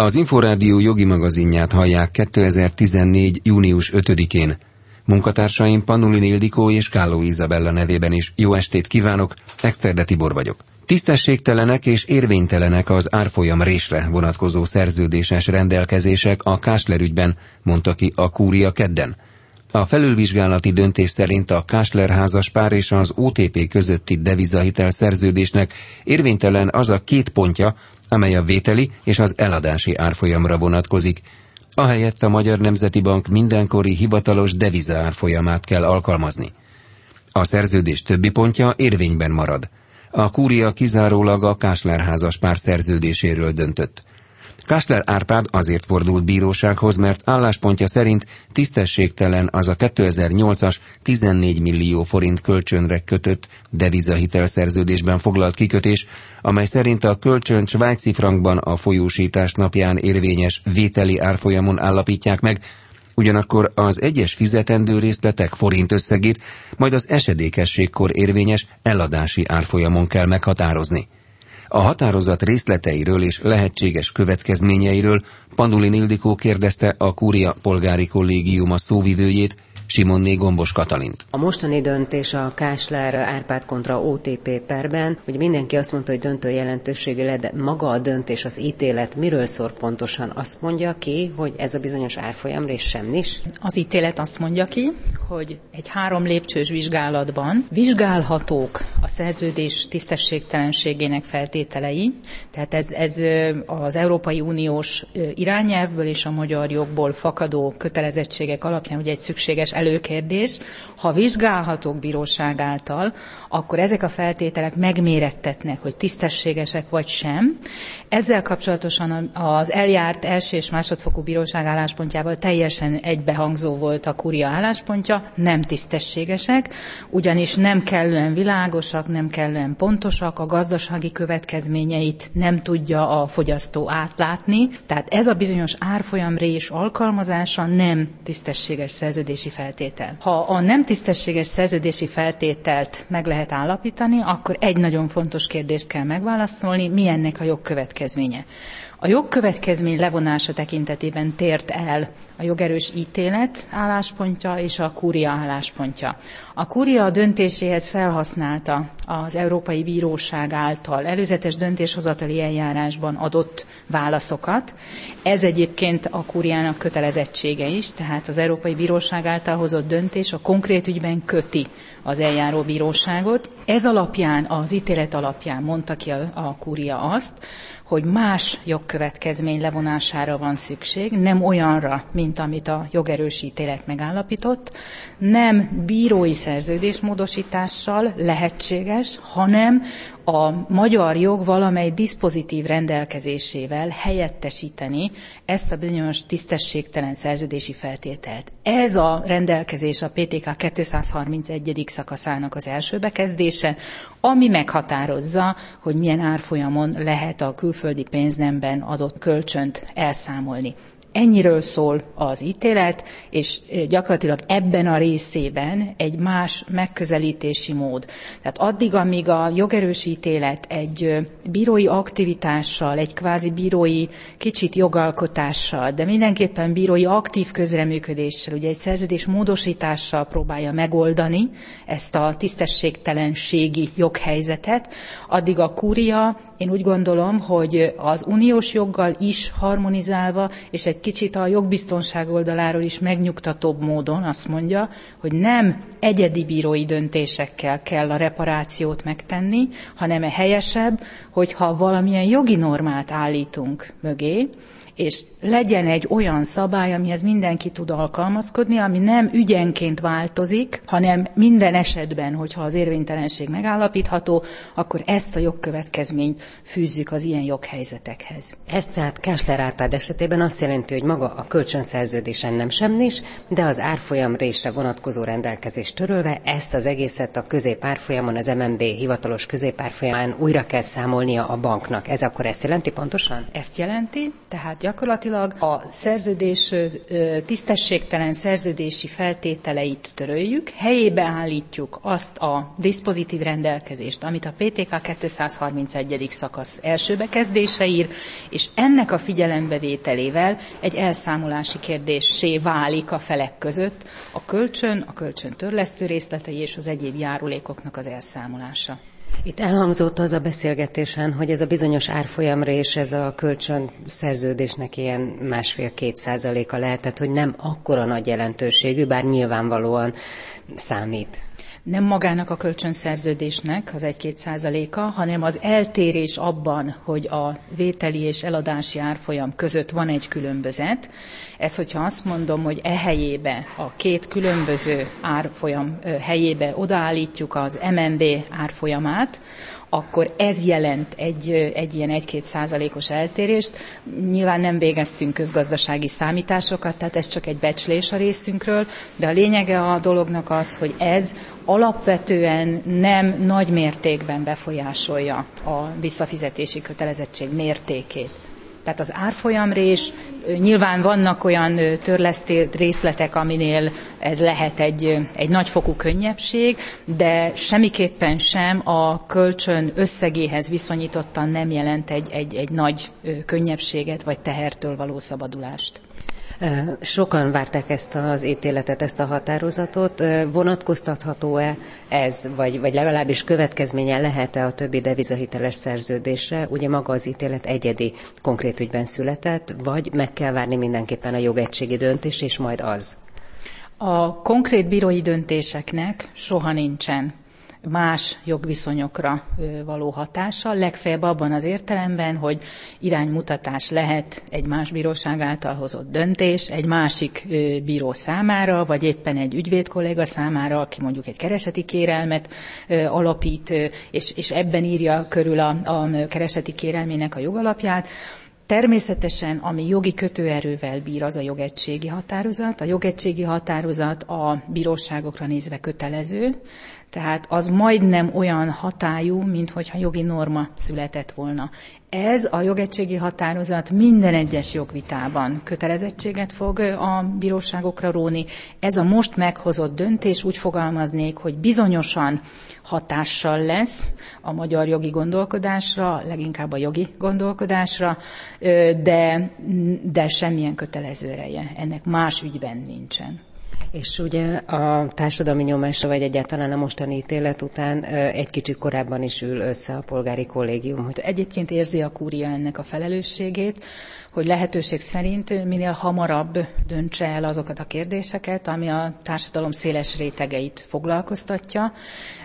Az Inforádió jogi magazinját hallják 2014. június 5-én. Munkatársaim Pannulin Ildikó és Kálló Izabella nevében is jó estét kívánok, Exterde Tibor vagyok. Tisztességtelenek és érvénytelenek az árfolyam résre vonatkozó szerződéses rendelkezések a Kásler ügyben, mondta ki a kúria kedden. A felülvizsgálati döntés szerint a Kásler házaspár és az OTP közötti devizahitel szerződésnek érvénytelen az a 2 pontja, amely a vételi és az eladási árfolyamra vonatkozik. Ahelyett a Magyar Nemzeti Bank mindenkori hivatalos deviza árfolyamát kell alkalmazni. A szerződés többi pontja érvényben marad. A kúria kizárólag a Kásler házaspár szerződéséről döntött. Kásler Árpád azért fordult bírósághoz, mert álláspontja szerint tisztességtelen az a 2008-as 14 millió forint kölcsönre kötött devizahitel szerződésben foglalt kikötés, amely szerint a kölcsönt svájci frankban a folyósítás napján érvényes vételi árfolyamon állapítják meg, ugyanakkor az egyes fizetendő részletek forint összegét majd az esedékességkor érvényes eladási árfolyamon kell meghatározni. A határozat részleteiről és lehetséges következményeiről Pannulin Ildikó kérdezte a kúria polgári kollégiuma szóvivőjét, Simonné Gombos Katalint. A mostani döntés a Kásler Árpád kontra OTP perben, hogy mindenki azt mondta, hogy döntő jelentőségű lett, de maga a döntés, az ítélet miről szól pontosan? Azt mondja ki, hogy ez a bizonyos árfolyamrés semmis? Az ítélet azt mondja ki, hogy egy 3 lépcsős vizsgálatban vizsgálhatók a szerződés tisztességtelenségének feltételei, tehát ez az Európai Uniós irányelvből és a magyar jogból fakadó kötelezettségek alapján ugye egy szükséges előkérdés. Ha vizsgálhatók bíróság által, akkor ezek a feltételek megmérettetnek, hogy tisztességesek vagy sem. Ezzel kapcsolatosan az eljárt első és másodfokú bíróság álláspontjával teljesen egybehangzó volt a kúria álláspontja, nem tisztességesek, ugyanis nem kellően világosak, nem kellően pontosak, a gazdasági következményeit nem tudja a fogyasztó átlátni, tehát ez a bizonyos árfolyamrés alkalmazása nem tisztességes szerződési feltétel. Ha a nem tisztességes szerződési feltételt meg lehet állapítani, akkor egy nagyon fontos kérdést kell megválaszolni, mi ennek a jogkövetkezménye. A jogkövetkezmény levonása tekintetében tért el a jogerős ítélet álláspontja és a kúria álláspontja. A kúria döntéséhez felhasználta az Európai Bíróság által előzetes döntéshozatali eljárásban adott válaszokat. Ez egyébként a kúriának kötelezettsége is, tehát az Európai Bíróság által hozott döntés a konkrét ügyben köti az eljáró bíróságot. Ez alapján, az ítélet alapján mondta ki a kúria azt, hogy más jogkövetkezmény levonására van szükség, nem olyanra, mint amit a jogerős ítélet megállapított, nem bírói szerződésmódosítással lehetséges, hanem a magyar jog valamely diszpozitív rendelkezésével helyettesíteni ezt a bizonyos tisztességtelen szerződési feltételt. Ez a rendelkezés a PTK 231. szakaszának az első bekezdése, ami meghatározza, hogy milyen árfolyamon lehet a külföldi pénznemben adott kölcsönt elszámolni. Ennyiről szól az ítélet, és gyakorlatilag ebben a részében egy más megközelítési mód. Tehát addig, amíg a jogerős ítélet egy bírói aktivitással, egy kvázi bírói kicsit jogalkotással, de mindenképpen bírói aktív közreműködéssel, ugye egy szerződés módosítással próbálja megoldani ezt a tisztességtelenségi joghelyzetet, addig a kúria, én úgy gondolom, hogy az uniós joggal is harmonizálva, és egy kicsit a jogbiztonság oldaláról is megnyugtatóbb módon azt mondja, hogy nem egyedi bírói döntésekkel kell a reparációt megtenni, hanem helyesebb, hogyha valamilyen jogi normát állítunk mögé, és legyen egy olyan szabály, amihez mindenki tud alkalmazkodni, ami nem ügyenként változik, hanem minden esetben, hogyha az érvénytelenség megállapítható, akkor ezt a jogkövetkezményt fűzzük az ilyen joghelyzetekhez. Ez tehát Kásler Árpád esetében azt jelenti, hogy maga a kölcsönszerződésen nem semmis, de az árfolyamrésre vonatkozó rendelkezést törölve ezt az egészet a középárfolyamon, az MNB hivatalos középárfolyamán újra kell számolnia a banknak. Ez akkor ezt jelenti pontosan? Ezt jelenti, tehát Gyakorlatilag a szerződés tisztességtelen szerződési feltételeit töröljük, helyébe állítjuk azt a diszpozitív rendelkezést, amit a PTK 231. szakasz első bekezdése ír, és ennek a figyelembevételével egy elszámolási kérdéssé válik a felek között a kölcsön törlesztő részletei és az egyéb járulékoknak az elszámolása. Itt elhangzott az a beszélgetésen, hogy ez a bizonyos árfolyamrés, ez a kölcsön szerződésnek ilyen 1,5-2% lehet, tehát hogy nem akkora nagy jelentőségű, bár nyilvánvalóan számít. Nem magának a kölcsönszerződésnek az 1-2%-a, hanem az eltérés abban, hogy a vételi és eladási árfolyam között van egy különbözet. Ez, hogyha azt mondom, hogy helyébe, a két különböző árfolyam helyébe odaállítjuk az MNB árfolyamát, akkor ez jelent egy ilyen 1-2%-os eltérést. Nyilván nem végeztünk közgazdasági számításokat, tehát ez csak egy becslés a részünkről, de a lényege a dolognak az, hogy ez alapvetően nem nagy mértékben befolyásolja a visszafizetési kötelezettség mértékét. Tehát az árfolyamrés, nyilván vannak olyan törlesztő részletek, aminél ez lehet egy nagyfokú könnyebbség, de semmiképpen sem a kölcsön összegéhez viszonyítottan nem jelent egy nagy könnyebbséget vagy tehertől való szabadulást. Sokan várták ezt az ítéletet, ezt a határozatot. Vonatkoztatható-e ez, vagy legalábbis következménye lehet-e a többi devizahiteles szerződésre? Ugye maga az ítélet egyedi konkrét ügyben született, vagy meg kell várni mindenképpen a jogegységi döntést, és majd az? A konkrét bírói döntéseknek soha nincsen más jogviszonyokra való hatása, legfeljebb abban az értelemben, hogy iránymutatás lehet egy más bíróság által hozott döntés, egy másik bíró számára, vagy éppen egy ügyvédkolléga számára, aki mondjuk egy kereseti kérelmet alapít, és ebben írja körül a kereseti kérelmének a jogalapját. Természetesen, ami jogi kötőerővel bír, az a jogegységi határozat. A jogegységi határozat a bíróságokra nézve kötelező, tehát az majdnem olyan hatályú, minthogyha jogi norma született volna. Ez a jogegységi határozat minden egyes jogvitában kötelezettséget fog a bíróságokra róni. Ez a most meghozott döntés, úgy fogalmaznék, hogy bizonyosan hatással lesz a magyar jogi gondolkodásra, leginkább a jogi gondolkodásra, de semmilyen kötelező ereje. Ennek más ügyben nincsen. És ugye a társadalmi nyomásra, vagy egyáltalán a mostani ítélet után egy kicsit korábban is ül össze a polgári kollégium. Egyébként érzi a kúria ennek a felelősségét, hogy lehetőség szerint minél hamarabb döntse el azokat a kérdéseket, ami a társadalom széles rétegeit foglalkoztatja.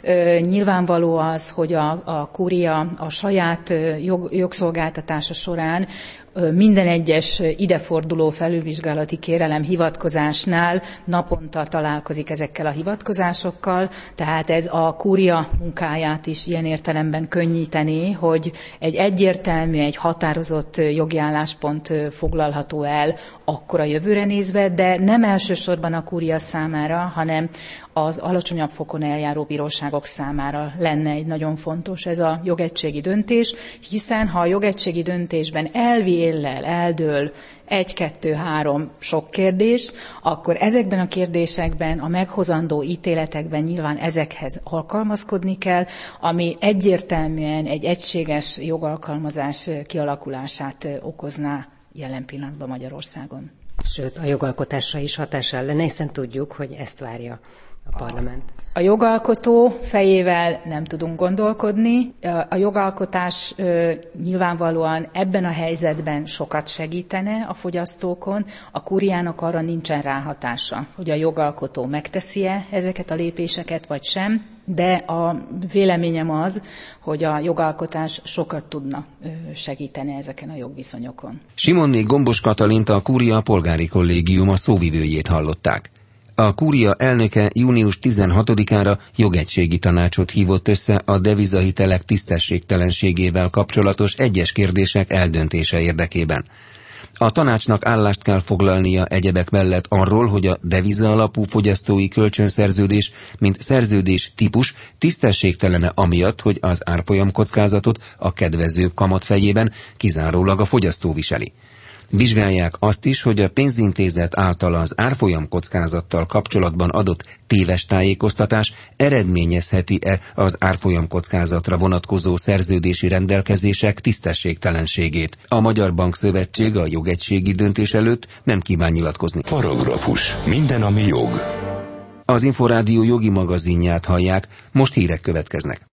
Nyilvánvaló az, hogy a kúria a saját jogszolgáltatása során minden egyes ideforduló felülvizsgálati kérelem hivatkozásnál naponta találkozik ezekkel a hivatkozásokkal, tehát ez a kúria munkáját is ilyen értelemben könnyítené, hogy egy egyértelmű, egy határozott jogi álláspont foglalható el akkor a jövőre nézve, de nem elsősorban a kúria számára, hanem az alacsonyabb fokon eljáró bíróságok számára lenne egy nagyon fontos ez a jogegységi döntés, hiszen ha a jogegységi döntésben elvi éllel eldől 1, 2, 3 sok kérdés, akkor ezekben a kérdésekben, a meghozandó ítéletekben nyilván ezekhez alkalmazkodni kell, ami egyértelműen egy egységes jogalkalmazás kialakulását okozná jelen pillanatban Magyarországon. Sőt, a jogalkotásra is hatással lenne, hiszen tudjuk, hogy ezt várja a parlament. A jogalkotó fejével nem tudunk gondolkodni. A jogalkotás nyilvánvalóan ebben a helyzetben sokat segítene a fogyasztókon. A kúriának arra nincsen ráhatása, hogy a jogalkotó megteszi-e ezeket a lépéseket, vagy sem. De a véleményem az, hogy a jogalkotás sokat tudna segíteni ezeken a jogviszonyokon. Simonné Gombos Katalint, a Kúria polgári kollégiuma szóvivőjét hallották. A kúria elnöke június 16-ára jogegységi tanácsot hívott össze a devizahitelek tisztességtelenségével kapcsolatos egyes kérdések eldöntése érdekében. A tanácsnak állást kell foglalnia egyebek mellett arról, hogy a deviza alapú fogyasztói kölcsönszerződés, mint szerződés típus tisztességtelene amiatt, hogy az árfolyam kockázatot a kedvező kamat fejében kizárólag a fogyasztó viseli. Vizsgálják azt is, hogy a pénzintézet által az árfolyam kockázattal kapcsolatban adott téves tájékoztatás eredményezheti-e az árfolyam kockázatra vonatkozó szerződési rendelkezések tisztességtelenségét. A Magyar Bankszövetség a jogegységi döntés előtt nem kíván nyilatkozni. Paragrafus. Minden, ami jog. Az Inforádió jogi magazinját hallják, most hírek következnek.